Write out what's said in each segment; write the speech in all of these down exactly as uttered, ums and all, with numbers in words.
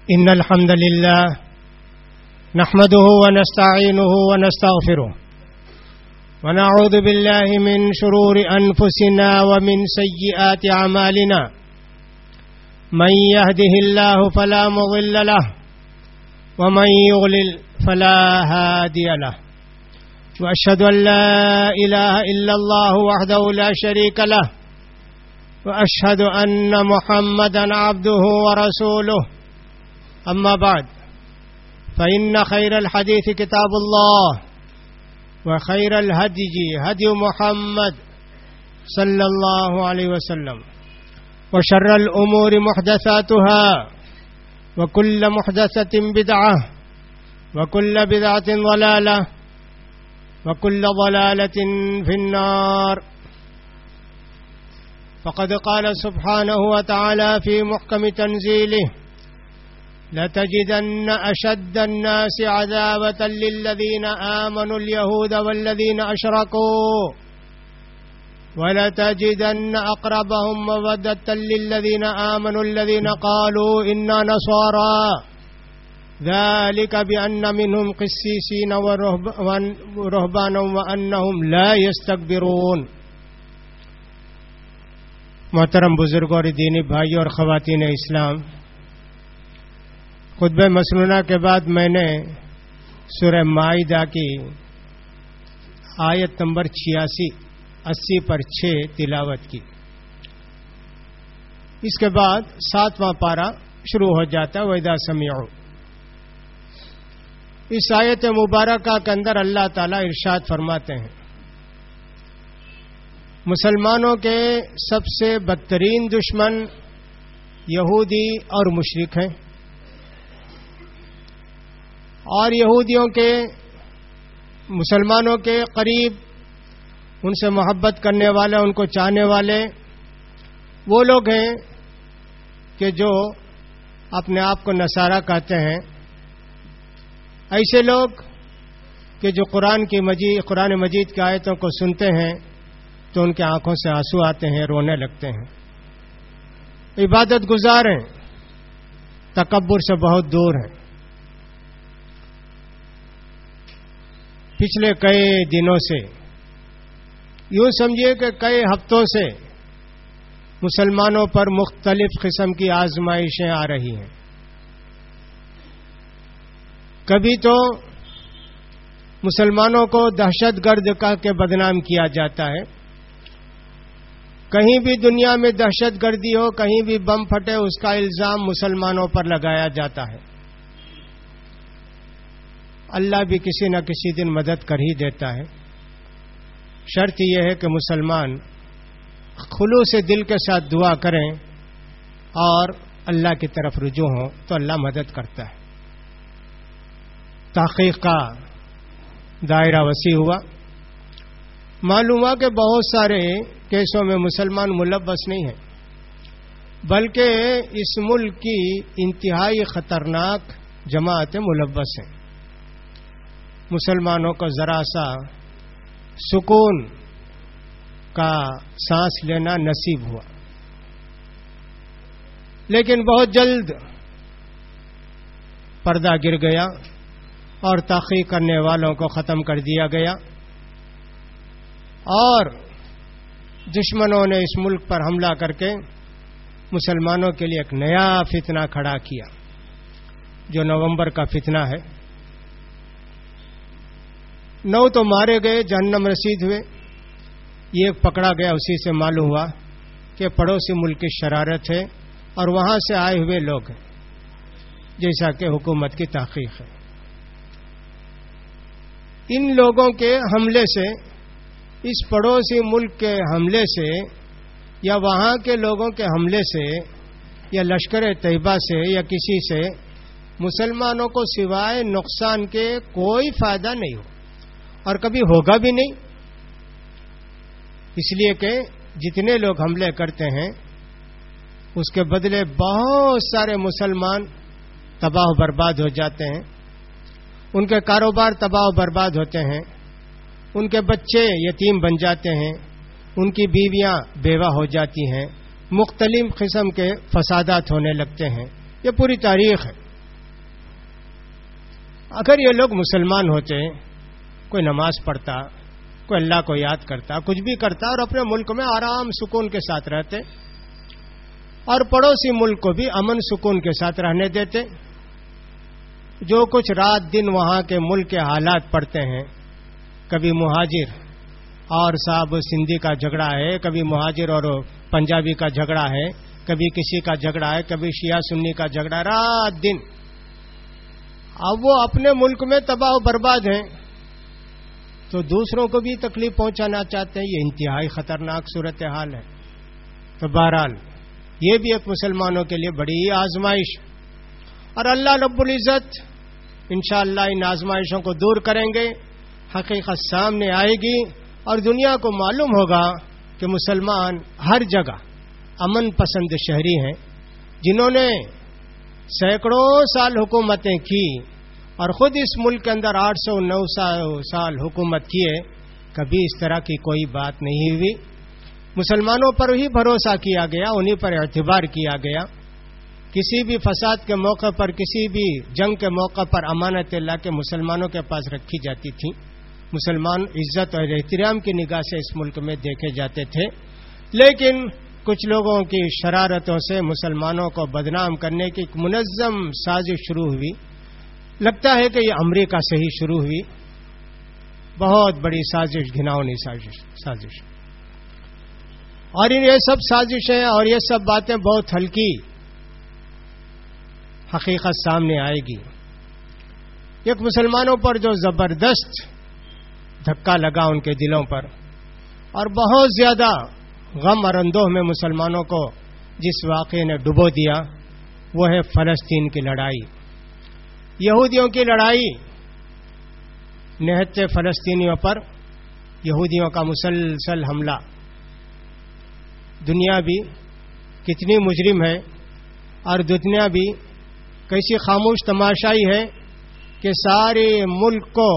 إن الحمد لله نحمده ونستعينه ونستغفره ونعوذ بالله من شرور أنفسنا ومن سيئات أعمالنا من يهده الله فلا مضل له ومن يضلل فلا هادي له وأشهد أن لا إله إلا الله وحده لا شريك له وأشهد أن محمدا عبده ورسوله أما بعد فإن خير الحديث كتاب الله وخير الهدي هدي محمد صلى الله عليه وسلم وشر الأمور محدثاتها وكل محدثة بدعة وكل بدعة ضلالة وكل ضلالة في النار. فقد قال سبحانه وتعالى في محكم تنزيله: لتجدن أشد الناس عذابة للذين آمنوا اليهود والذين أشركوا ولتجدن أقربهم مودة للذين آمنوا الذين قالوا إنا نصارى ذلك بأن منهم قسيسين ورهبانا وأنهم لا يستكبرون. محترم بزرگوں اور دینی بھائیوں اور خواتین اسلام، خطبہ مسنونہ کے بعد میں نے سورہ مائدہ کی آیت نمبر چھیاسی اسی پر چھ تلاوت کی. اس کے بعد ساتواں پارہ شروع ہو جاتا ہے وَإِذَا سَمِعُوا. اس آیت مبارکہ کے اندر اللہ تعالیٰ ارشاد فرماتے ہیں مسلمانوں کے سب سے بدترین دشمن یہودی اور مشرک ہیں، اور یہودیوں کے مسلمانوں کے قریب ان سے محبت کرنے والے، ان کو چاہنے والے وہ لوگ ہیں کہ جو اپنے آپ کو نصارہ کہتے ہیں. ایسے لوگ کہ جو قرآن کی مجید قرآن مجید کی آیتوں کو سنتے ہیں تو ان کے آنکھوں سے آنسو آتے ہیں، رونے لگتے ہیں. عبادت گزار ہیں، تکبر سے بہت دور ہیں. پچھلے کئی دنوں سے، یوں سمجھیے کہ کئی ہفتوں سے مسلمانوں پر مختلف قسم کی آزمائشیں آ رہی ہیں. کبھی تو مسلمانوں کو دہشت گرد کہہ کے بدنام کیا جاتا ہے. کہیں بھی دنیا میں دہشت گردی ہو، کہیں بھی بم پھٹے، اس کا الزام مسلمانوں پر لگایا جاتا ہے. اللہ بھی کسی نہ کسی دن مدد کر ہی دیتا ہے. شرط یہ ہے کہ مسلمان خلوص دل کے ساتھ دعا کریں اور اللہ کی طرف رجوع ہوں تو اللہ مدد کرتا ہے. تحقیق کا دائرہ وسیع ہوا. معلوم ہوا کہ بہت سارے کیسوں میں مسلمان ملوث نہیں ہیں، بلکہ اس ملک کی انتہائی خطرناک جماعتیں ملوث ہیں. مسلمانوں کو ذرا سا سکون کا سانس لینا نصیب ہوا، لیکن بہت جلد پردہ گر گیا اور تحقیق کرنے والوں کو ختم کر دیا گیا، اور دشمنوں نے اس ملک پر حملہ کر کے مسلمانوں کے لیے ایک نیا فتنہ کھڑا کیا جو نومبر کا فتنہ ہے. نو تو مارے گئے، جہنم رسید ہوئے. یہ پکڑا گیا، اسی سے معلوم ہوا کہ پڑوسی ملک کی شرارت ہے اور وہاں سے آئے ہوئے لوگ ہیں، جیسا کہ حکومت کی تحقیق ہے. ان لوگوں کے حملے سے، اس پڑوسی ملک کے حملے سے، یا وہاں کے لوگوں کے حملے سے، یا لشکر طیبہ سے، یا کسی سے مسلمانوں کو سوائے نقصان کے کوئی فائدہ نہیں ہو، اور کبھی ہوگا بھی نہیں. اس لیے کہ جتنے لوگ حملے کرتے ہیں اس کے بدلے بہت سارے مسلمان تباہ و برباد ہو جاتے ہیں، ان کے کاروبار تباہ و برباد ہوتے ہیں، ان کے بچے یتیم بن جاتے ہیں، ان کی بیویاں بیوہ ہو جاتی ہیں، مختلف قسم کے فسادات ہونے لگتے ہیں. یہ پوری تاریخ ہے. اگر یہ لوگ مسلمان ہوتے، کوئی نماز پڑھتا، کوئی اللہ کو یاد کرتا، کچھ بھی کرتا اور اپنے ملک میں آرام سکون کے ساتھ رہتے اور پڑوسی ملک کو بھی امن سکون کے ساتھ رہنے دیتے، جو کچھ رات دن وہاں کے ملک کے حالات پڑتے ہیں، کبھی مہاجر اور صاحب سندھی کا جھگڑا ہے، کبھی مہاجر اور پنجابی کا جھگڑا ہے، کبھی کسی کا جھگڑا ہے، کبھی شیعہ سنی کا جھگڑا، رات دن اب وہ اپنے ملک میں تباہ و برباد ہیں تو دوسروں کو بھی تکلیف پہنچانا چاہتے ہیں. یہ انتہائی خطرناک صورتحال ہے. تو بہرحال یہ بھی ایک مسلمانوں کے لیے بڑی آزمائش، اور اللہ رب العزت انشاءاللہ ان آزمائشوں کو دور کریں گے، حقیقت سامنے آئے گی اور دنیا کو معلوم ہوگا کہ مسلمان ہر جگہ امن پسند شہری ہیں، جنہوں نے سینکڑوں سال حکومتیں کی اور خود اس ملک کے اندر آٹھ سو نو سال حکومت کیے، کبھی اس طرح کی کوئی بات نہیں ہوئی. مسلمانوں پر ہی بھروسہ کیا گیا، انہی پر اعتبار کیا گیا. کسی بھی فساد کے موقع پر، کسی بھی جنگ کے موقع پر امانت اللہ کے مسلمانوں کے پاس رکھی جاتی تھی. مسلمان عزت اور احترام کی نگاہ سے اس ملک میں دیکھے جاتے تھے. لیکن کچھ لوگوں کی شرارتوں سے مسلمانوں کو بدنام کرنے کی ایک منظم سازش شروع ہوئی. لگتا ہے کہ یہ امریکہ سے ہی شروع ہوئی. بہت بڑی سازش، گھناؤنی سازش سازش اور یہ سب سازشیں اور یہ سب باتیں بہت ہلکی حقیقت سامنے آئے گی. ایک مسلمانوں پر جو زبردست دھکا لگا ان کے دلوں پر اور بہت زیادہ غم اور اندوہ میں مسلمانوں کو جس واقعے نے ڈبو دیا، وہ ہے فلسطین کی لڑائی. یہودیوں کی لڑائی، نہتے فلسطینیوں پر یہودیوں کا مسلسل حملہ. دنیا بھی کتنی مجرم ہے اور دنیا بھی کیسی خاموش تماشائی ہے کہ سارے ملک کو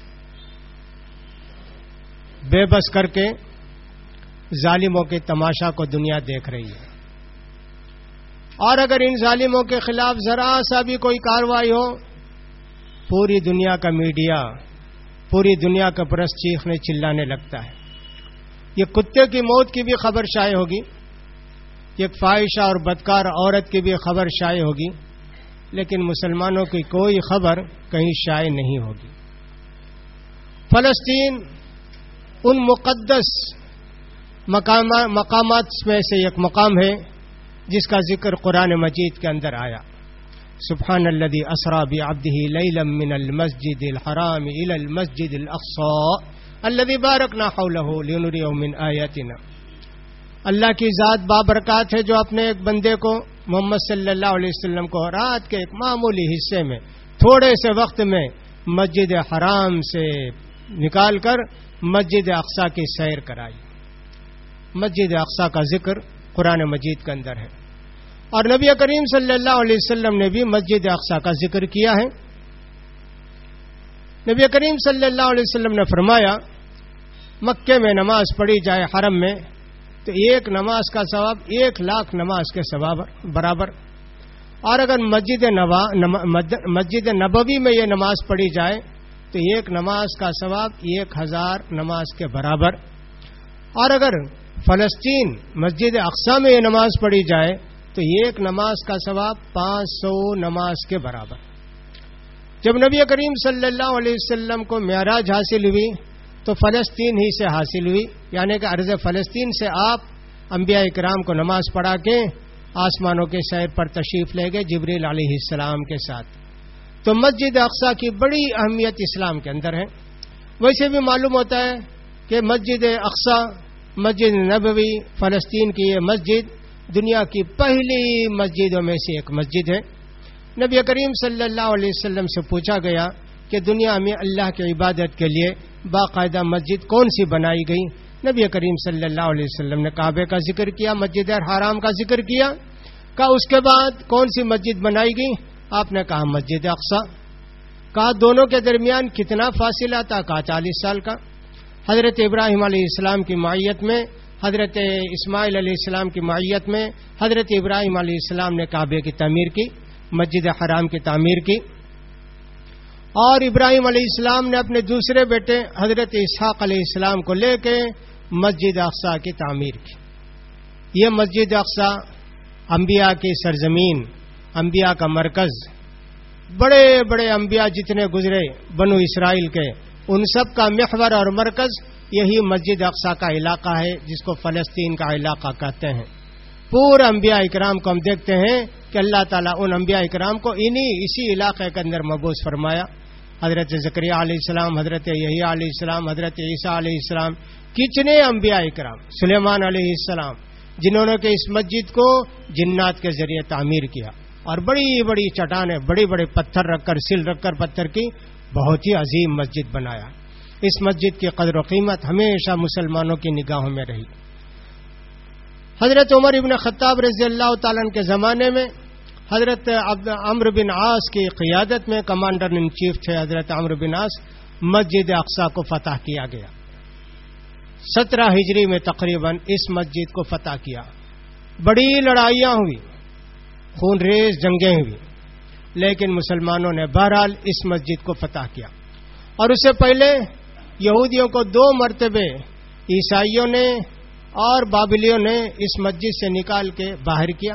بے بس کر کے ظالموں کے تماشا کو دنیا دیکھ رہی ہے. اور اگر ان ظالموں کے خلاف ذرا سا بھی کوئی کارروائی ہو، پوری دنیا کا میڈیا، پوری دنیا کا پریس چیخنے چلانے لگتا ہے. یہ کتے کی موت کی بھی خبر شائع ہوگی، ایک فاحشہ اور بدکار عورت کی بھی خبر شائع ہوگی، لیکن مسلمانوں کی کوئی خبر کہیں شائع نہیں ہوگی. فلسطین ان مقدس مقامات میں سے ایک مقام ہے جس کا ذکر قرآن مجید کے اندر آیا. سبحان الذی اسری بعبدہ لیلا من المسجد الحرام الى المسجد الاقصى الذی بارکنا حولہ لنریہ من آیاتنا. اللہ کی ذات بابرکات ہے جو اپنے ایک بندے کو، محمد صلی اللہ علیہ وسلم کو، رات کے ایک معمولی حصے میں تھوڑے سے وقت میں مسجد حرام سے نکال کر مسجد اقصی کی سیر کرائی. مسجد اقصی کا ذکر قرآن مجید کے اندر ہے اور نبی کریم صلی اللہ علیہ وسلم نے بھی مسجد اقصی کا ذکر کیا ہے. نبی کریم صلی اللہ علیہ وسلم نے فرمایا، مکے میں نماز پڑھی جائے حرم میں تو ایک نماز کا ثواب ایک لاکھ نماز کے ثواب برابر، اور اگر مسجد نبا مسجد نبوی میں یہ نماز پڑھی جائے تو ایک نماز کا ثواب ایک ہزار نماز کے برابر، اور اگر فلسطین مسجد اقصی میں یہ نماز پڑھی جائے تو ایک نماز کا ثواب پانچ سو نماز کے برابر. جب نبی کریم صلی اللہ علیہ وسلم کو معراج حاصل ہوئی تو فلسطین ہی سے حاصل ہوئی، یعنی کہ ارض فلسطین سے آپ انبیاء کرام کو نماز پڑھا کے آسمانوں کے سیر پر تشریف لے گئے جبریل علیہ السلام کے ساتھ. تو مسجد اقصی کی بڑی اہمیت اسلام کے اندر ہے. ویسے بھی معلوم ہوتا ہے کہ مسجد اقصی، مسجد نبوی، فلسطین کی یہ مسجد دنیا کی پہلی مسجدوں میں سے ایک مسجد ہے. نبی کریم صلی اللہ علیہ وسلم سے پوچھا گیا کہ دنیا میں اللہ کی عبادت کے لیے باقاعدہ مسجد کون سی بنائی گئی؟ نبی کریم صلی اللہ علیہ وسلم نے کعبے کا ذکر کیا، مسجد حرام کا ذکر کیا. کہا اس کے بعد کون سی مسجد بنائی گئی؟ آپ نے کہا مسجد اقصی. کہا دونوں کے درمیان کتنا فاصلہ تھا؟ کہا چالیس سال کا. حضرت ابراہیم علیہ السلام کی معیت میں، حضرت اسماعیل علیہ السلام کی معیت میں حضرت ابراہیم علیہ السلام نے کعبے کی تعمیر کی، مسجد حرام کی تعمیر کی. اور ابراہیم علیہ السلام نے اپنے دوسرے بیٹے حضرت اسحاق علیہ السلام کو لے کے مسجد اقصی کی تعمیر کی. یہ مسجد اقصی انبیاء کی سرزمین، انبیاء کا مرکز، بڑے بڑے انبیاء جتنے گزرے بنو اسرائیل کے، ان سب کا محور اور مرکز یہی مسجد اقصی کا علاقہ ہے، جس کو فلسطین کا علاقہ کہتے ہیں. پورے انبیاء اکرام کو ہم دیکھتے ہیں کہ اللہ تعالیٰ ان انبیاء اکرام کو انہی اسی علاقے کے اندر مبعوث فرمایا. حضرت زکریا علیہ السلام، حضرت یحییٰ علیہ السلام، حضرت عیسیٰ علیہ السلام، کتنے انبیاء اکرام، سلیمان علیہ السلام، جنہوں نے کہ اس مسجد کو جنات کے ذریعے تعمیر کیا اور بڑی بڑی چٹانیں، بڑے بڑے پتھر رکھ کر، سل رکھ کر پتھر کی بہت ہی عظیم مسجد بنایا. اس مسجد کی قدر و قیمت ہمیشہ مسلمانوں کی نگاہوں میں رہی. حضرت عمر ابن خطاب رضی اللہ تعالیٰ عنہ کے زمانے میں حضرت عمرو بن عاص کی قیادت میں کمانڈر ان چیف تھے حضرت عمرو بن عاص، مسجد اقصی کو فتح کیا گیا. سترہ ہجری میں تقریباً اس مسجد کو فتح کیا. بڑی لڑائیاں ہوئی، خون ریز جنگیں ہوئی، لیکن مسلمانوں نے بہرحال اس مسجد کو فتح کیا. اور اس سے پہلے یہودیوں کو دو مرتبے عیسائیوں نے اور بابلیوں نے اس مسجد سے نکال کے باہر کیا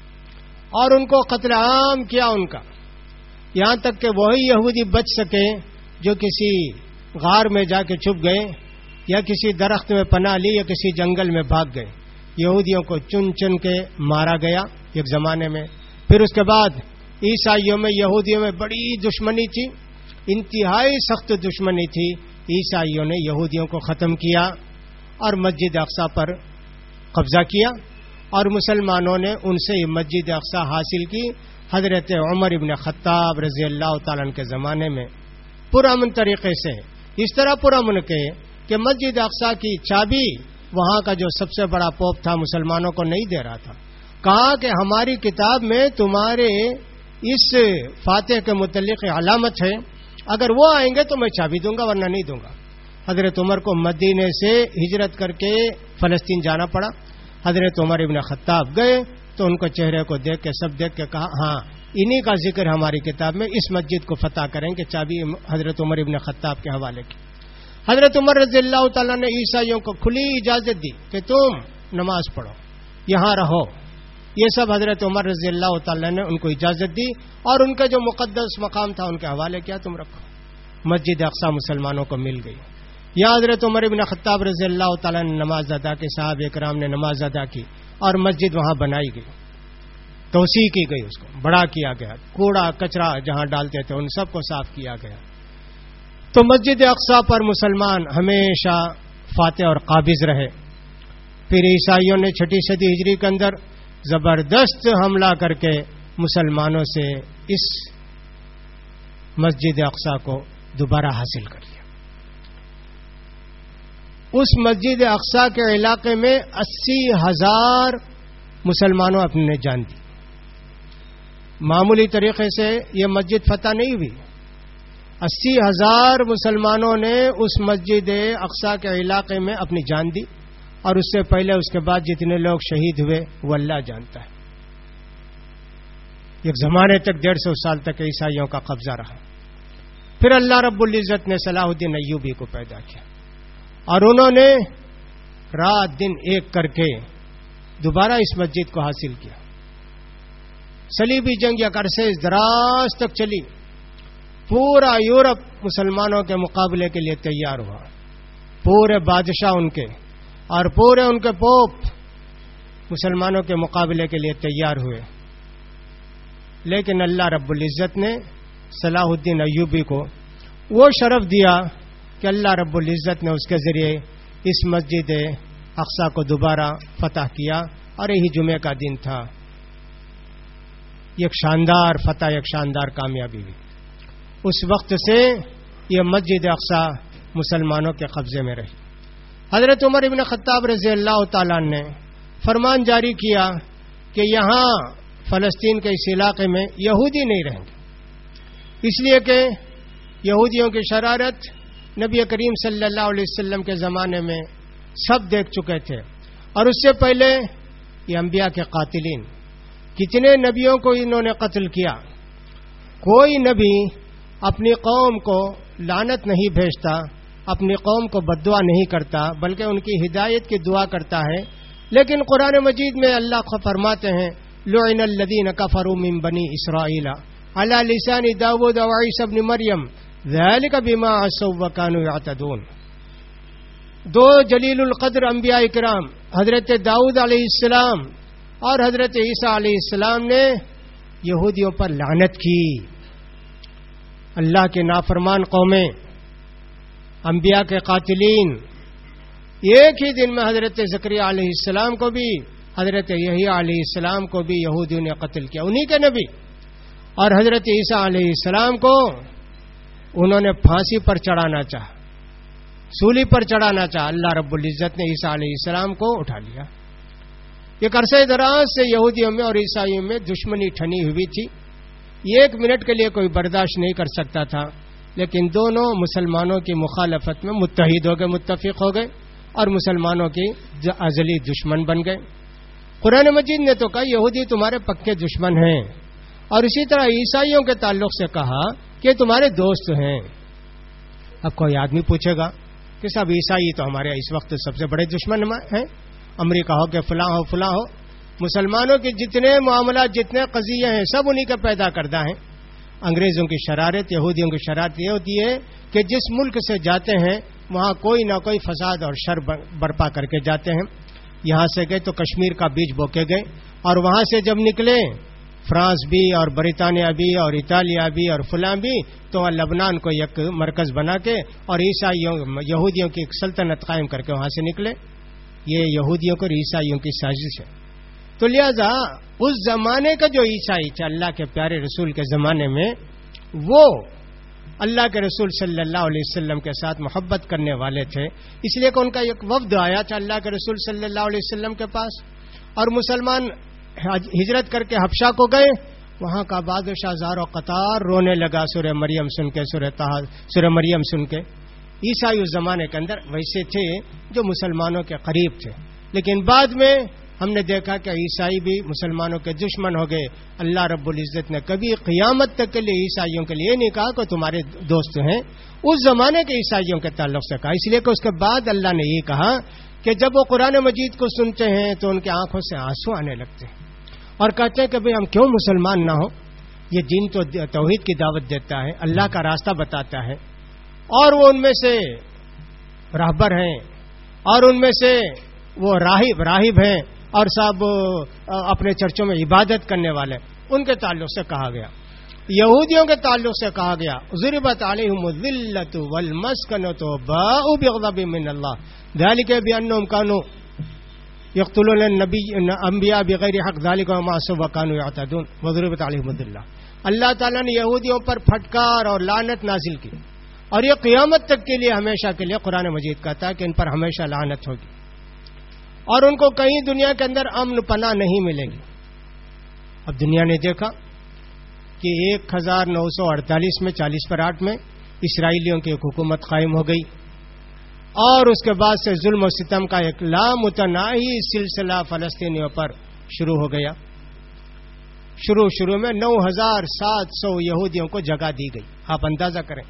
اور ان کو قتل عام کیا ان کا، یہاں تک کہ وہی یہودی بچ سکے جو کسی غار میں جا کے چھپ گئے یا کسی درخت میں پناہ لی یا کسی جنگل میں بھاگ گئے. یہودیوں کو چن چن کے مارا گیا ایک زمانے میں. پھر اس کے بعد عیسائیوں میں، یہودیوں میں بڑی دشمنی تھی، انتہائی سخت دشمنی تھی. عیسائیوں نے یہودیوں کو ختم کیا اور مسجد اقصی پر قبضہ کیا اور مسلمانوں نے ان سے یہ مسجد اقصی حاصل کی. حضرت عمر ابن خطاب رضی اللہ تعالیٰ عنہ کے زمانے میں پرامن طریقے سے، اس طرح پرامن کے کہ مسجد اقصی کی چابی وہاں کا جو سب سے بڑا پوپ تھا مسلمانوں کو نہیں دے رہا تھا. کہا کہ ہماری کتاب میں تمہارے اس فاتح کے متعلق علامت ہے، اگر وہ آئیں گے تو میں چابی دوں گا ورنہ نہیں دوں گا. حضرت عمر کو مدینے سے ہجرت کر کے فلسطین جانا پڑا. حضرت عمر ابن خطاب گئے تو ان کو چہرے کو دیکھ کے سب دیکھ کے کہا ہاں انہی کا ذکر ہماری کتاب میں، اس مسجد کو فتح کریں کہ چابی حضرت عمر ابن خطاب کے حوالے کی. حضرت عمر رضی اللہ تعالیٰ نے عیسائیوں کو کھلی اجازت دی کہ تم نماز پڑھو، یہاں رہو. یہ سب حضرت عمر رضی اللہ تعالیٰ نے ان کو اجازت دی اور ان کا جو مقدس مقام تھا ان کے حوالے کیا، تم رکھو. مسجد اقصی مسلمانوں کو مل گئی. یا حضرت عمر ابن خطاب رضی اللہ تعالیٰ نے نماز ادا کی، صحابہ کرام نے نماز ادا کی اور مسجد وہاں بنائی گئی، توسیع کی گئی، اس کو بڑا کیا گیا، کوڑا کچرا جہاں ڈالتے تھے ان سب کو صاف کیا گیا. تو مسجد اقصی پر مسلمان ہمیشہ فاتح اور قابض رہے. پھر عیسائیوں نے چھٹی صدی ہجری کے اندر زبردست حملہ کر کے مسلمانوں سے اس مسجد اقصی کو دوبارہ حاصل کر لیا. اس مسجد اقصی کے علاقے میں اسی ہزار مسلمانوں اپنے نے جان دی. معمولی طریقے سے یہ مسجد فتح نہیں ہوئی. اسی ہزار مسلمانوں نے اس مسجد اقصی کے علاقے میں اپنی جان دی اور اس سے پہلے اس کے بعد جتنے لوگ شہید ہوئے وہ اللہ جانتا ہے. ایک زمانے تک ڈیڑھ سو سال تک عیسائیوں کا قبضہ رہا. پھر اللہ رب العزت نے صلاح الدین ایوبی کو پیدا کیا اور انہوں نے رات دن ایک کر کے دوبارہ اس مسجد کو حاصل کیا. صلیبی جنگ یا عرصے دراز تک چلی. پورا یورپ مسلمانوں کے مقابلے کے لیے تیار ہوا، پورے بادشاہ ان کے اور پورے ان کے پوپ مسلمانوں کے مقابلے کے لیے تیار ہوئے. لیکن اللہ رب العزت نے صلاح الدین ایوبی کو وہ شرف دیا کہ اللہ رب العزت نے اس کے ذریعے اس مسجد اقصی کو دوبارہ فتح کیا اور یہی جمعے کا دن تھا. ایک شاندار فتح، ایک شاندار کامیابی ہوئی. اس وقت سے یہ مسجد اقصی مسلمانوں کے قبضے میں رہی. حضرت عمر ابن خطاب رضی اللہ تعالیٰ نے فرمان جاری کیا کہ یہاں فلسطین کے اس علاقے میں یہودی نہیں رہیں گے، اس لیے کہ یہودیوں کی شرارت نبی کریم صلی اللہ علیہ وسلم کے زمانے میں سب دیکھ چکے تھے. اور اس سے پہلے یہ انبیاء کے قاتلین، کتنے نبیوں کو انہوں نے قتل کیا. کوئی نبی اپنی قوم کو لعنت نہیں بھیجتا، اپنی قوم کو بددعا نہیں کرتا، بلکہ ان کی ہدایت کی دعا کرتا ہے. لیکن قرآن مجید میں اللہ کو فرماتے ہیں لعن الذین کفروا من بنی اسرائیل علی لسان داود و عیسی ابن مریم ذلک بما عصوا وکانوا یعتدون. دو جلیل القدر انبیاء کرام حضرت داؤد علیہ السلام اور حضرت عیسیٰ علیہ السلام نے یہودیوں پر لعنت کی. اللہ کے نافرمان قومیں، انبیاء کے قاتلین. ایک ہی دن میں حضرت زکریا علیہ السلام کو بھی، حضرت یحییٰ علیہ السلام کو بھی یہودیوں نے قتل کیا، انہی کے نبی. اور حضرت عیسیٰ علیہ السلام کو انہوں نے پھانسی پر چڑھانا چاہا، سولی پر چڑھانا چاہا. اللہ رب العزت نے عیسیٰ علیہ السلام کو اٹھا لیا. ایک عرصہ دراز سے یہودیوں میں اور عیسائیوں میں دشمنی ٹھنی ہوئی تھی. ایک منٹ کے لیے کوئی برداشت نہیں کر سکتا تھا، لیکن دونوں مسلمانوں کی مخالفت میں متحد ہو گئے، متفق ہو گئے اور مسلمانوں کی ازلی دشمن بن گئے. قرآن مجید نے تو کہا یہودی تمہارے پکے دشمن ہیں، اور اسی طرح عیسائیوں کے تعلق سے کہا کہ تمہارے دوست ہیں. اب کوئی آدمی پوچھے گا کہ صاحب عیسائی تو ہمارے اس وقت سب سے بڑے دشمن ہیں، امریکہ ہو کہ فلاں ہو فلاں ہو، مسلمانوں کے جتنے معاملات جتنے قضیے ہیں سب انہی کا پیدا کردہ ہیں. انگریزوں کی شرارت، یہودیوں کی شرارت یہ ہوتی ہے کہ جس ملک سے جاتے ہیں وہاں کوئی نہ کوئی فساد اور شر برپا کر کے جاتے ہیں. یہاں سے گئے تو کشمیر کا بیج بو کے گئے، اور وہاں سے جب نکلے فرانس بھی اور برطانیہ بھی اور اٹالیا بھی اور فلاں بھی، تو لبنان کو ایک مرکز بنا کے اور عیسائیوں یہودیوں کی ایک سلطنت قائم کر کے وہاں سے نکلے. یہ یہودیوں کو اور عیسائیوں کی سازش ہے. تو لہذا اس زمانے کا جو عیسائی تھے اللہ کے پیارے رسول کے زمانے میں، وہ اللہ کے رسول صلی اللہ علیہ وسلم کے ساتھ محبت کرنے والے تھے. اس لیے کہ ان کا ایک وفد آیا تھا اللہ کے رسول صلی اللہ علیہ وسلم کے پاس، اور مسلمان ہجرت کر کے حبشہ کو گئے. وہاں کا بادشاہ زار و قطار رونے لگا سورہ مریم سن کے، سورہ طہ سورہ مریم سن کے. عیسائی اس زمانے کے اندر ویسے تھے جو مسلمانوں کے قریب تھے، لیکن بعد میں ہم نے دیکھا کہ عیسائی بھی مسلمانوں کے دشمن ہو گئے. اللہ رب العزت نے کبھی قیامت تک کے لیے عیسائیوں کے لیے نہیں کہا کہ تمہارے دوست ہیں، اس زمانے کے عیسائیوں کے تعلق سے کہا. اس لیے کہ اس کے بعد اللہ نے یہ کہا کہ جب وہ قرآن مجید کو سنتے ہیں تو ان کی آنکھوں سے آنسو آنے لگتے ہیں اور کہتے ہیں کہ بھئی ہم کیوں مسلمان نہ ہو. یہ دین تو توحید کی دعوت دیتا ہے، اللہ کا راستہ بتاتا ہے، اور وہ ان میں سے راہبر ہیں اور ان میں سے وہ راہب راہب ہیں اور صاحب اپنے چرچوں میں عبادت کرنے والے. ان کے تعلق سے کہا گیا. یہودیوں کے تعلق سے کہا گیا ضربت علیہم الذلۃ والمسکنۃ وباءوا بغضب من اللہ ذلک بانہم کانوا یقتلون النبی انبیاء بغیر حق ذلک وما عصوا وکانوا یعتدون وضربت علیہم الذلۃ. اللہ تعالیٰ نے یہودیوں پر پھٹکار اور لعنت نازل کی، اور یہ قیامت تک کے لیے ہمیشہ کے لیے قرآن مجید کہتا ہے کہ ان پر ہمیشہ لعنت ہوگی، اور ان کو کہیں دنیا کے اندر امن پناہ نہیں ملے گی. اب دنیا نے دیکھا کہ ایک ہزار نو سو اڑتالیس میں چالیس پر آٹھ میں اسرائیلیوں کی ایک حکومت قائم ہو گئی، اور اس کے بعد سے ظلم و ستم کا ایک لامتناہی سلسلہ فلسطینیوں پر شروع ہو گیا. شروع شروع میں نو ہزار سات سو یہودیوں کو جگہ دی گئی. آپ اندازہ کریں،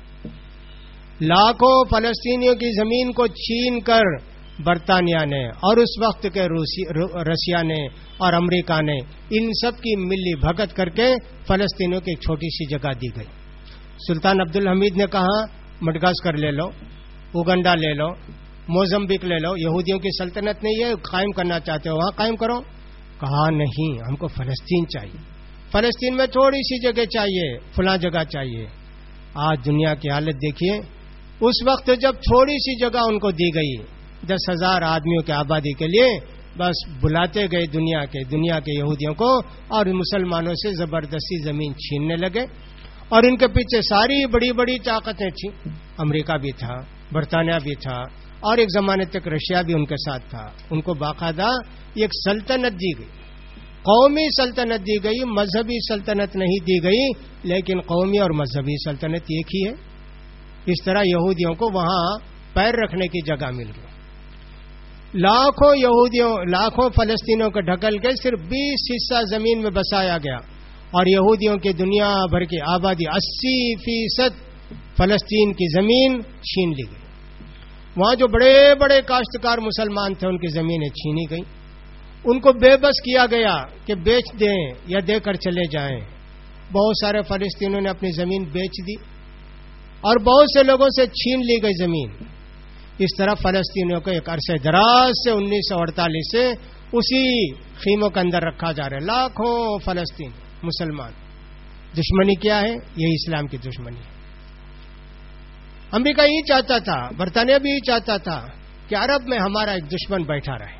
لاکھوں فلسطینیوں کی زمین کو چھین کر برطانیہ نے اور اس وقت کے رشیا نے اور امریکہ نے ان سب کی ملی بھگت کر کے فلسطینیوں کی ایک چھوٹی سی جگہ دی گئی. سلطان عبد الحمید نے کہا مڈغاسکر لے لو، اوگنڈا لے لو، موزمبیک لے لو، یہودیوں کی سلطنت نہیں ہے، قائم کرنا چاہتے ہو وہاں قائم کرو. کہا نہیں، ہم کو فلسطین چاہیے، فلسطین میں تھوڑی سی جگہ چاہیے، فلاں جگہ چاہیے. آج دنیا کی حالت دیکھیے. اس وقت جب تھوڑی سی جگہ ان کو دی گئی دس ہزار آدمیوں کی آبادی کے لیے، بس بلاتے گئے دنیا کے دنیا کے یہودیوں کو اور مسلمانوں سے زبردستی زمین چھیننے لگے. اور ان کے پیچھے ساری بڑی بڑی طاقتیں تھیں، امریکہ بھی تھا، برطانیہ بھی تھا، اور ایک زمانے تک رشیا بھی ان کے ساتھ تھا. ان کو باقاعدہ ایک سلطنت دی گئی، قومی سلطنت دی گئی، مذہبی سلطنت نہیں دی گئی، لیکن قومی اور مذہبی سلطنت ایک ہی ہے. اس طرح یہودیوں کو وہاں پیر رکھنے کی جگہ مل گئی. لاکھوں یہودیوں لاکھوں فلسطینوں کو ڈھکل کے صرف بیس حصہ زمین میں بسایا گیا، اور یہودیوں کی دنیا بھر کی آبادی اسی فیصد فلسطین کی زمین چھین لی گئی. وہاں جو بڑے بڑے کاشتکار مسلمان تھے ان کی زمینیں چھینی گئیں. ان کو بے بس کیا گیا کہ بیچ دیں یا دے کر چلے جائیں. بہت سارے فلسطینیوں نے اپنی زمین بیچ دی اور بہت سے لوگوں سے چھین لی گئی زمین. اس طرح فلسطینیوں کو ایک عرصے دراز سے انیس سو اڑتالیس سے اسی خیموں کے اندر رکھا جا رہا ہے. لاکھوں فلسطین مسلمان. دشمنی کیا ہے؟ یہ اسلام کی دشمنی ہے. امریکہ یہی چاہتا تھا, برطانیہ بھی یہی چاہتا تھا کہ عرب میں ہمارا ایک دشمن بیٹھا رہے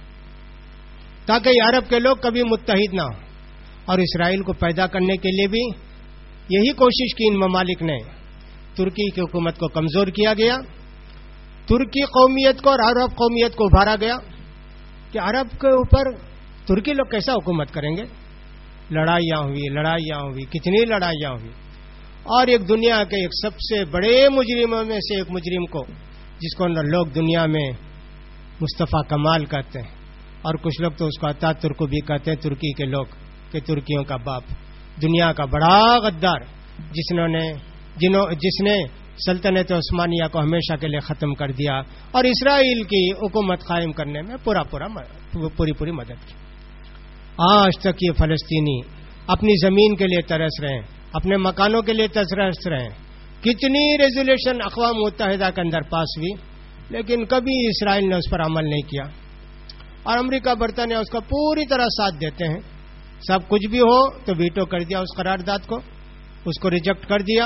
تاکہ یہ عرب کے لوگ کبھی متحد نہ ہوں. اور اسرائیل کو پیدا کرنے کے لیے بھی یہی کوشش کی ان ممالک نے. ترکی کی حکومت کو کمزور کیا گیا, ترکی قومیت کو اور عرب قومیت کو ابھارا گیا کہ عرب کے اوپر ترکی لوگ کیسا حکومت کریں گے. لڑائیاں ہوئی لڑائیاں ہوئی کتنی لڑائیاں ہوئی. اور ایک دنیا کے ایک سب سے بڑے مجرموں میں سے ایک مجرم کو, جس کو لوگ دنیا میں مصطفیٰ کمال کہتے ہیں اور کچھ لوگ تو اس کو اتا ترک بھی کہتے ہیں, ترکی کے لوگ, کہ ترکیوں کا باپ, دنیا کا بڑا غدار, جس نے جنہوں جس نے سلطنت عثمانیہ کو ہمیشہ کے لیے ختم کر دیا اور اسرائیل کی حکومت قائم کرنے میں پورا پورا پوری پوری مدد کی. آج تک یہ فلسطینی اپنی زمین کے لیے ترس رہے ہیں, اپنے مکانوں کے لیے ترس رہے ہیں. کتنی ریزولوشن اقوام متحدہ کے اندر پاس ہوئی لیکن کبھی اسرائیل نے اس پر عمل نہیں کیا. اور امریکہ برطانیہ اس کا پوری طرح ساتھ دیتے ہیں. سب کچھ بھی ہو تو ویٹو کر دیا اس قرارداد کو, اس کو ریجیکٹ کر دیا.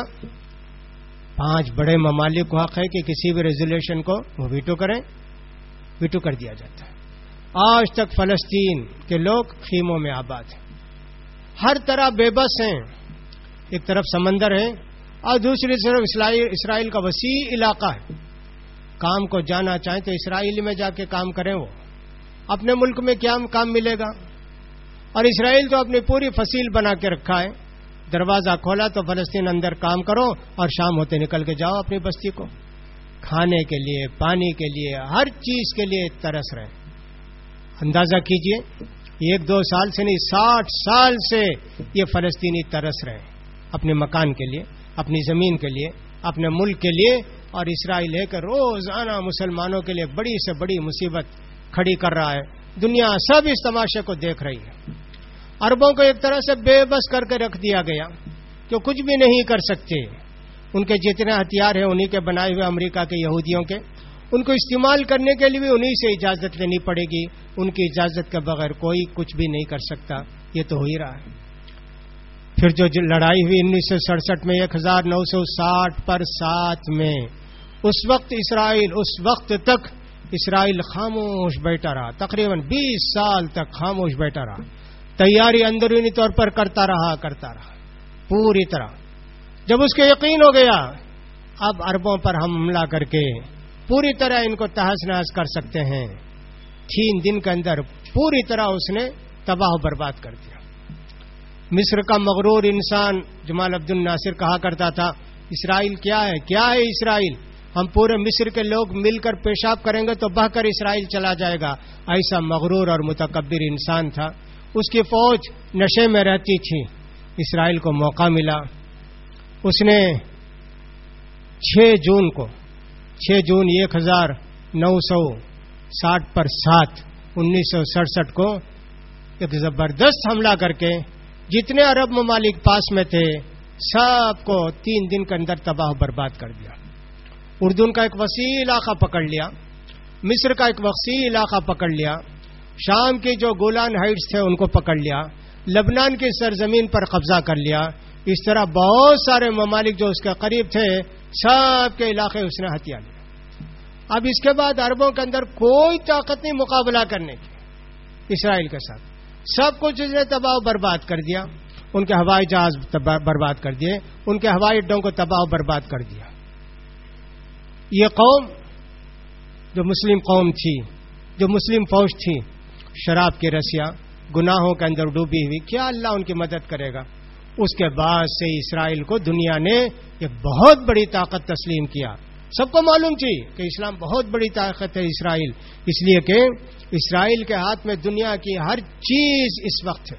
پانچ بڑے ممالک کو حق ہے کہ کسی بھی ریزولوشن کو وہ ویٹو کریں, ویٹو کر دیا جاتا ہے. آج تک فلسطین کے لوگ خیموں میں آباد ہیں, ہر طرح بے بس ہیں. ایک طرف سمندر ہے اور دوسری طرف اسرائیل کا وسیع علاقہ ہے. کام کو جانا چاہیں تو اسرائیل میں جا کے کام کریں. وہ اپنے ملک میں کیا کام ملے گا؟ اور اسرائیل تو اپنی پوری فصیل بنا کے رکھا ہے. دروازہ کھولا تو فلسطین اندر کام کرو اور شام ہوتے نکل کے جاؤ اپنی بستی کو. کھانے کے لیے, پانی کے لیے, ہر چیز کے لیے ترس رہے. اندازہ کیجئے, ایک دو سال سے نہیں ساٹھ سال سے یہ فلسطینی ترس رہے ہیں اپنے مکان کے لیے, اپنی زمین کے لیے, اپنے ملک کے لیے. اور اسرائیل ہے کہ روزانہ مسلمانوں کے لیے بڑی سے بڑی مصیبت کھڑی کر رہا ہے. دنیا سب اس تماشے کو دیکھ رہی ہے. عربوں کو ایک طرح سے بے بس کر کے رکھ دیا گیا کہ کچھ بھی نہیں کر سکتے. ان کے جتنے ہتھیار ہیں انہی کے بنائے ہوئے امریکہ کے یہودیوں کے, ان کو استعمال کرنے کے لیے بھی انہی سے اجازت لینی پڑے گی. ان کی اجازت کے بغیر کوئی کچھ بھی نہیں کر سکتا. یہ تو ہو ہی رہا ہے. پھر جو لڑائی ہوئی انیس سو سڑسٹھ میں, ایک ہزار نو سو ساٹھ پر سات میں, اس وقت اسرائیل اس وقت تک اسرائیل خاموش بیٹھا رہا. تقریباً بیس سال تک خاموش بیٹھا رہا. تیاری اندرونی طور پر کرتا رہا کرتا رہا پوری طرح. جب اس کو یقین ہو گیا اب عربوں پر ہم حملہ کر کے پوری طرح ان کو تہس نہس کر سکتے ہیں, تین دن کے اندر پوری طرح اس نے تباہ و برباد کر دیا. مصر کا مغرور انسان جمال عبد الناصر کہا کرتا تھا, اسرائیل کیا ہے, کیا ہے اسرائیل, ہم پورے مصر کے لوگ مل کر پیشاب کریں گے تو بہہ کر اسرائیل چلا جائے گا. ایسا مغرور اور متکبر انسان تھا. اس کی فوج نشے میں رہتی تھی. اسرائیل کو موقع ملا, اس نے چھ جون کو چھ جون ایک ہزار نو سو ساٹھ پر سات انیس سو سڑسٹھ کو ایک زبردست حملہ کر کے جتنے عرب ممالک پاس میں تھے سب کو تین دن کے اندر تباہ و برباد کر دیا. اردن کا ایک وسیع علاقہ پکڑ لیا, مصر کا ایک وسیع علاقہ پکڑ لیا, شام کے جو گولان ہائٹس تھے ان کو پکڑ لیا, لبنان کی سرزمین پر قبضہ کر لیا. اس طرح بہت سارے ممالک جو اس کے قریب تھے سب کے علاقے اس نے ہتھیا لیا. اب اس کے بعد عربوں کے اندر کوئی طاقت نہیں مقابلہ کرنے کی اسرائیل کے ساتھ. سب کچھ اس نے تباہ و برباد کر دیا. ان کے ہوائی جہاز برباد کر دیے, ان کے ہوائی اڈوں کو تباہ و برباد کر دیا. یہ قوم جو مسلم قوم تھی, جو مسلم فوج تھی, شراب کی رسیاں گناہوں کے اندر ڈوبی ہوئی, کیا اللہ ان کی مدد کرے گا؟ اس کے بعد سے اسرائیل کو دنیا نے ایک بہت بڑی طاقت تسلیم کیا. سب کو معلوم تھی کہ اسلام بہت بڑی طاقت ہے اسرائیل, اس لیے کہ اسرائیل کے ہاتھ میں دنیا کی ہر چیز اس وقت ہے.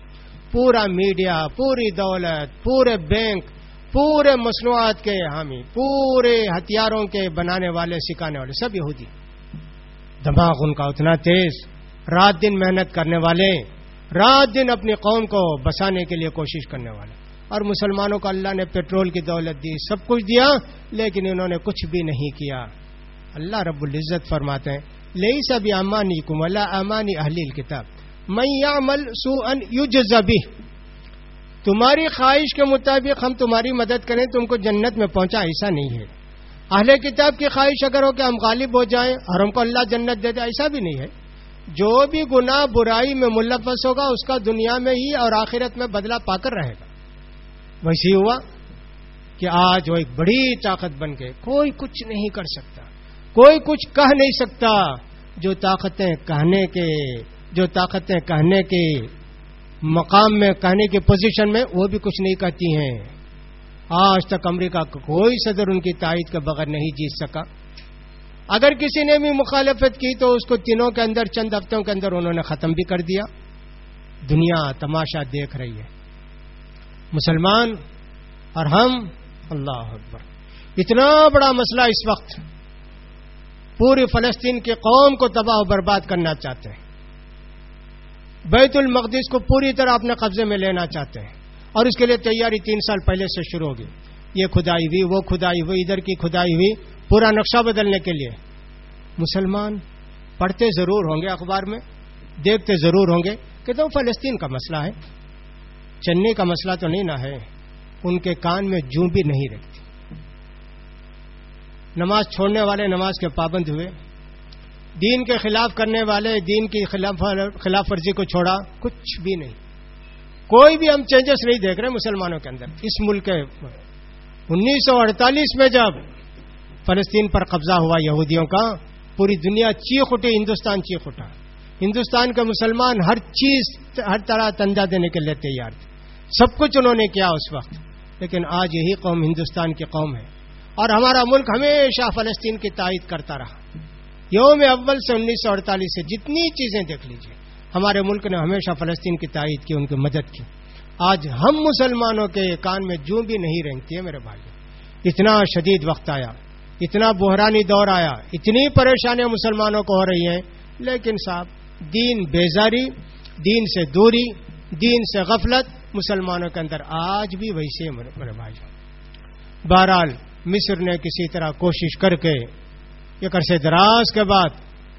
پورا میڈیا، پوری دولت، پورے بینک، پورے مصنوعات کے حامی، پورے ہتھیاروں کے بنانے والے، سکھانے والے سب یہودی. دماغ ان کا اتنا تیز، رات دن محنت کرنے والے، رات دن اپنی قوم کو بسانے کے لیے کوشش کرنے والے. اور مسلمانوں کو اللہ نے پیٹرول کی دولت دی، سب کچھ دیا، لیکن انہوں نے کچھ بھی نہیں کیا. اللہ رب العزت فرماتے ہیں لیس بِأَمَانِكُمْ وَلَا أَمَانِ أَهْلِ الْكِتَابِ مَن يَعْمَلْ سُوءًا يُجْزَ بِهِ. تمہاری خواہش کے مطابق ہم تمہاری مدد کریں تم کو جنت میں پہنچا، ایسا نہیں ہے. اہل کتاب کی خواہش اگر ہو کہ ہم غالب ہو جائیں اور ہم کو اللہ جنت دے دے، ایسا بھی نہیں ہے. جو بھی گناہ برائی میں ملوث ہوگا اس کا دنیا میں ہی اور آخرت میں بدلہ پا کر رہے گا. ویسے ہوا کہ آج وہ ایک بڑی طاقت بن کے کوئی کچھ نہیں کر سکتا، کوئی کچھ کہہ نہیں سکتا. جو طاقتیں کہنے کے جو طاقتیں کہنے کے مقام میں، کہنے کی پوزیشن میں، وہ بھی کچھ نہیں کہتی ہیں. آج تک امریکہ کا کوئی صدر ان کی تائید کے بغیر نہیں جیت سکا. اگر کسی نے بھی مخالفت کی تو اس کو تینوں کے اندر چند ہفتوں کے اندر انہوں نے ختم بھی کر دیا. دنیا تماشا دیکھ رہی ہے. مسلمان اور ہم، اللہ اکبر، اتنا بڑا مسئلہ اس وقت پوری فلسطین کی قوم کو تباہ و برباد کرنا چاہتے ہیں. بیت المقدس کو پوری طرح اپنے قبضے میں لینا چاہتے ہیں، اور اس کے لیے تیاری تین سال پہلے سے شروع ہوگی. یہ کھدائی ہوئی، وہ کھدائی ہوئی، ادھر کی کھدائی ہوئی، پورا نقشہ بدلنے کے لیے. مسلمان پڑھتے ضرور ہوں گے، اخبار میں دیکھتے ضرور ہوں گے کہ تو فلسطین کا مسئلہ ہے، چنئی کا مسئلہ تو نہیں نہ ہے. ان کے کان میں جوں بھی نہیں رکھتی. نماز چھوڑنے والے نماز کے پابند ہوئے، دین کے خلاف کرنے والے دین کی خلاف خلاف ورزی کو چھوڑا، کچھ بھی نہیں. کوئی بھی ہم چینجز نہیں دیکھ رہے مسلمانوں کے اندر. اس ملک کے انیس سو اڑتالیس میں جب فلسطین پر قبضہ ہوا یہودیوں کا، پوری دنیا چیخ اٹھی، ہندوستان چیخ اٹھا. ہندوستان کے مسلمان ہر چیز، ہر طرح تنجا دینے کے لیے تیار تھے. سب کچھ انہوں نے کیا اس وقت. لیکن آج یہی قوم ہندوستان کی قوم ہے، اور ہمارا ملک ہمیشہ فلسطین کی تائید کرتا رہا. یوم اول سے انیس سو اڑتالیس سے جتنی چیزیں دیکھ لیجیے، ہمارے ملک نے ہمیشہ فلسطین کی تائید کی، ان کی مدد کی. آج ہم مسلمانوں کے کان میں جوں بھی نہیں رینگتی ہے میرے بھائی. اتنا شدید وقت آیا، اتنا بحرانی دور آیا، اتنی پریشانیاں مسلمانوں کو ہو رہی ہیں، لیکن صاحب دین بیزاری، دین سے دوری، دین سے غفلت مسلمانوں کے اندر آج بھی ویسے میرے بھائی. بہرحال مصر نے کسی طرح کوشش کر کے ایک عرصے دراز کے بعد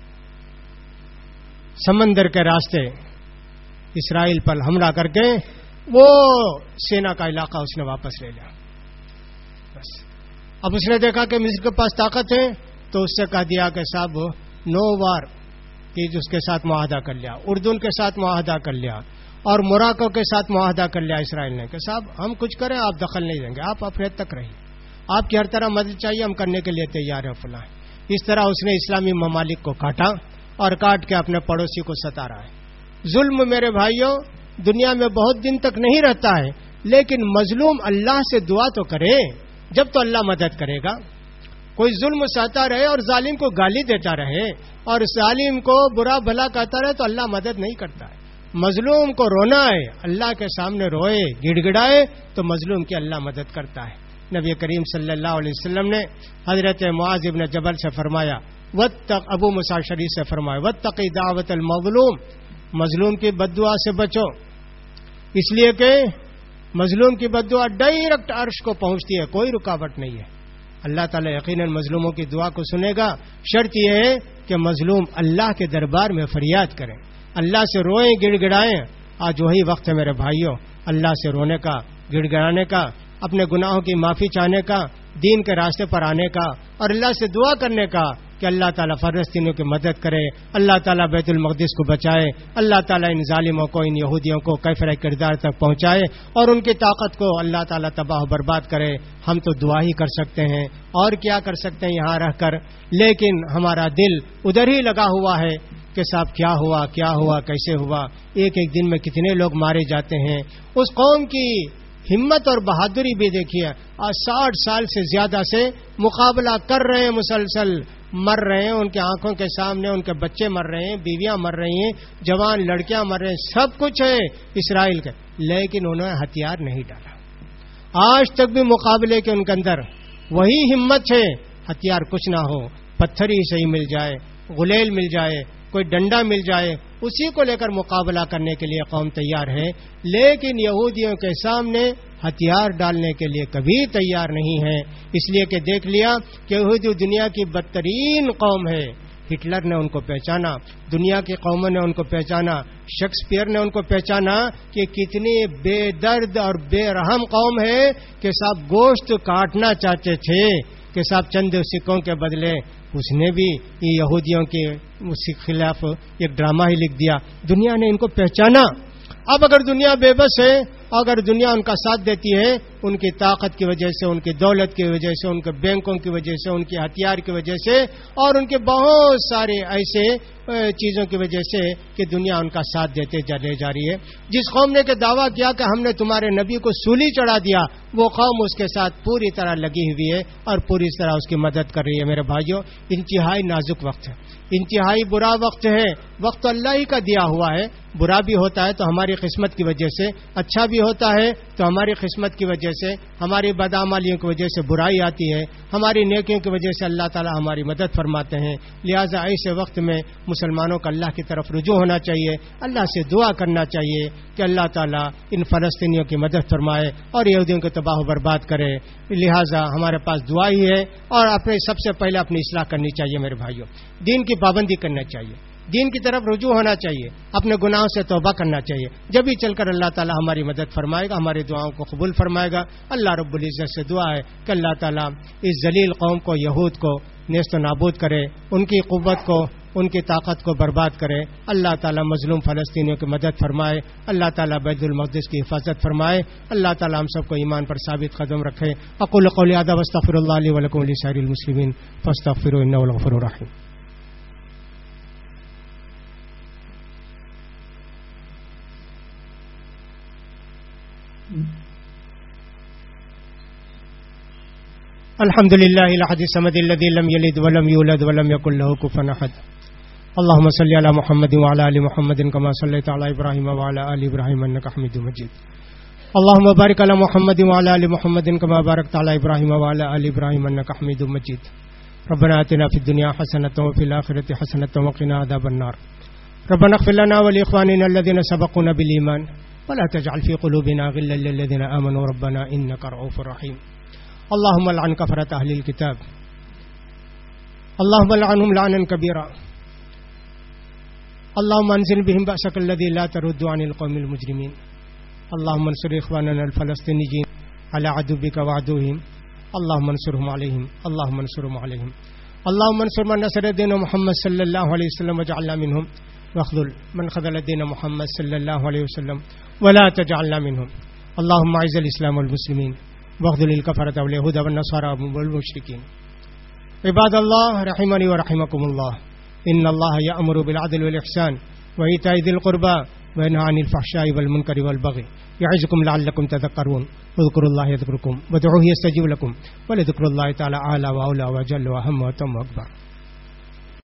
سمندر کے راستے اسرائیل پر حملہ کر کے وہ سینا کا علاقہ اس نے واپس لے لیا. بس اب اس نے دیکھا کہ مصر کے پاس طاقت ہے تو اس سے کہہ دیا کہ صاحب نو وار کی اس کے ساتھ معاہدہ کر لیا، اردن کے ساتھ معاہدہ کر لیا، اور موراکو کے ساتھ معاہدہ کر لیا اسرائیل نے کہ صاحب ہم کچھ کریں آپ دخل نہیں دیں گے، آپ اپنے حد تک رہیے، آپ کی ہر طرح مدد چاہیے ہم کرنے کے لیے تیار ہیں فلاں. اس طرح اس نے اسلامی ممالک کو کاٹا اور کاٹ کے اپنے پڑوسی کو ستا رہا ہے. ظلم میرے بھائیوں دنیا میں بہت دن تک نہیں رہتا ہے، لیکن مظلوم اللہ سے دعا تو کرے، جب تو اللہ مدد کرے گا. کوئی ظلم سہتا رہے اور ظالم کو گالی دیتا رہے اور ظالم کو برا بھلا کہتا رہے تو اللہ مدد نہیں کرتا ہے. مظلوم کو رونا ہے، اللہ کے سامنے روئے گڑ گڑائے تو مظلوم کی اللہ مدد کرتا ہے. نبی کریم صلی اللہ علیہ وسلم نے حضرت معاذ ابن جبل سے فرمایا، واتق ابو موسیٰ شریف سے فرمایا واتقی دعوت المظلوم، مظلوم کی بد دعا سے بچو، اس لیے کہ مظلوم کی بد دعا ڈائریکٹ عرش کو پہنچتی ہے، کوئی رکاوٹ نہیں ہے. اللہ تعالیٰ یقیناً مظلوموں کی دعا کو سنے گا. شرط یہ ہے کہ مظلوم اللہ کے دربار میں فریاد کریں، اللہ سے روئیں گڑ گڑائیں. آج وہی وقت ہے میرے بھائیوں اللہ سے رونے کا، گڑ گڑانے کا، اپنے گناہوں کی معافی چاہنے کا، دین کے راستے پر آنے کا، اور اللہ سے دعا کرنے کا کہ اللہ تعالیٰ فلسطینیوں کی مدد کرے، اللہ تعالیٰ بیت المقدس کو بچائے، اللہ تعالیٰ ان ظالموں کو، ان یہودیوں کو کیفر کردار تک پہنچائے اور ان کی طاقت کو اللہ تعالیٰ تباہ و برباد کرے. ہم تو دعا ہی کر سکتے ہیں، اور کیا کر سکتے ہیں یہاں رہ کر، لیکن ہمارا دل ادھر ہی لگا ہوا ہے کہ صاحب کیا ہوا کیا ہوا کیسے ہوا. ایک ایک دن میں کتنے لوگ مارے جاتے ہیں. اس قوم کی ہمت اور بہادری بھی دیکھیے، آج ساٹھ سال سے زیادہ سے مقابلہ کر رہے ہیں مسلسل، مر رہے ہیں، ان کی آنکھوں کے سامنے ان کے بچے مر رہے ہیں، بیویاں مر رہی ہیں، جوان لڑکیاں مر رہے ہیں، سب کچھ ہے اسرائیل کے، لیکن انہوں نے ہتھیار نہیں ڈالا. آج تک بھی مقابلے کے ان کے اندر وہی ہمت ہے. ہتھیار کچھ نہ ہو، پتھر ہی صحیح مل جائے، غلیل مل جائے، کوئی ڈنڈا مل جائے، اسی کو لے کر مقابلہ کرنے کے لیے قوم تیار ہے. لیکن یہودیوں کے سامنے ہتھیار ڈالنے کے لیے کبھی تیار نہیں ہے، اس لیے کہ دیکھ لیا کہ یہودی دنیا کی بدترین قوم ہے. ہٹلر نے ان کو پہچانا، دنیا کی قوموں نے ان کو پہچانا، شیکسپیئر نے ان کو پہچانا کہ کتنی بے درد اور بے رحم قوم ہے کہ صاحب گوشت کاٹنا چاہتے تھے کہ صاحب چند سکوں کے بدلے. اس نے بھی یہودیوں کے خلاف ایک ڈرامہ ہی لکھ دیا. دنیا نے ان کو پہچانا. اب اگر دنیا بے بس ہے، اگر دنیا ان کا ساتھ دیتی ہے ان کی طاقت کی وجہ سے، ان کی دولت کی وجہ سے، ان کے بینکوں کی وجہ سے، ان کے ہتھیار کی وجہ سے، اور ان کے بہت سارے ایسے چیزوں کی وجہ سے کہ دنیا ان کا ساتھ دیتے چلے جا رہی ہے. جس قوم نے کہ دعویٰ کیا کہ ہم نے تمہارے نبی کو سولی چڑھا دیا، وہ قوم اس کے ساتھ پوری طرح لگی ہوئی ہے اور پوری طرح اس کی مدد کر رہی ہے. میرے بھائیوں، انتہائی نازک وقت ہے، انتہائی برا وقت ہے. وقت اللہ ہی کا دیا ہوا ہے. برا بھی ہوتا ہے تو ہماری قسمت کی وجہ سے، اچھا بھی ہوتا ہے تو ہماری قسمت کی وجہ سے، ہماری بدعمالیوں کی وجہ سے برائی آتی ہے، ہماری نیکیوں کی وجہ سے اللہ تعالی ہماری مدد فرماتے ہیں. لہذا ایسے وقت میں مسلمانوں کا اللہ کی طرف رجوع ہونا چاہیے، اللہ سے دعا کرنا چاہیے کہ اللہ تعالی ان فلسطینیوں کی مدد فرمائے اور یہودیوں کو تباہ و برباد کرے. لہذا ہمارے پاس دعا ہی ہے، اور اپنے سب سے پہلے اپنی اصلاح کرنی چاہیے. میرے بھائیوں، دین کی پابندی کرنا چاہیے، دین کی طرف رجوع ہونا چاہیے، اپنے گناہوں سے توبہ کرنا چاہیے. جب ہی چل کر اللہ تعالی ہماری مدد فرمائے گا، ہماری دعاؤں کو قبول فرمائے گا. اللہ رب العزت سے دعا ہے کہ اللہ تعالی اس ذلیل قوم کو، یہود کو نیست و نابود کرے، ان کی قوت کو، ان کی طاقت کو برباد کرے. اللہ تعالی مظلوم فلسطینیوں کی مدد فرمائے. اللہ تعالی بیت المقدس کی حفاظت فرمائے. اللہ تعالی ہم سب کو ایمان پر ثابت قدم رکھے. اقول قولی ھذا واستغفر اللہ لی ولکم ولسائر المسلمین فاستغفروہ انہ هو الغفور الرحیم. الحمد للہ الاحد الصمد الذی لم یلد ولم یولد ولم یکن له کفوا احد. اللهم صل علی محمد وعلى ال محمد كما صليت على ابراہیم وعلى ال ابراہیم انك حمید مجید. اللهم بارک علی محمد وعلى ال محمد كما باركت على ابراہیم وعلى ال ابراہیم انك حمید مجید. ربنا آتنا فی الدنیا حسنة وفي الآخرة حسنة وقنا عذاب النار. ربنا اغفر لنا ولإخواننا الذين سبقونا بالإيمان ولا تجعل في قلوبنا غلا للذين آمنوا ربنا إنك رؤوف رحيم. اللهم لعن كفرة أهل الكتاب، اللهم لعنهم لعنا كبيرا، اللهم انزل بهم بأسك الذي لا ترد عن القوم المجرمين. اللهم انصر إخواننا الفلسطينيين على عدوك وعدوهم، اللهم انصرهم عليهم، اللهم انصرهم عليهم. اللهم انصر من نصر دين محمد صلى الله عليه وسلم واجعلنا منهم، واخذل من خذل دين محمد صلى الله عليه وسلم ولا تجعلنا منهم. اللهم اعز الإسلام والمسلمين واخذل الكفرة واليهود والنصارى والمشركين. عباد الله رحمني ورحمكم الله، إن الله يأمر بالعدل والإحسان وإيتاء ذي القربى وينهى عن الفحشاء والمنكر والبغي يعظكم لعلكم تذكرون. اذكروا الله يذكركم وادعوه يستجيب لكم ولذكر الله تعالى أعلى وأولى وأجل وأهم وأتم وأكبر.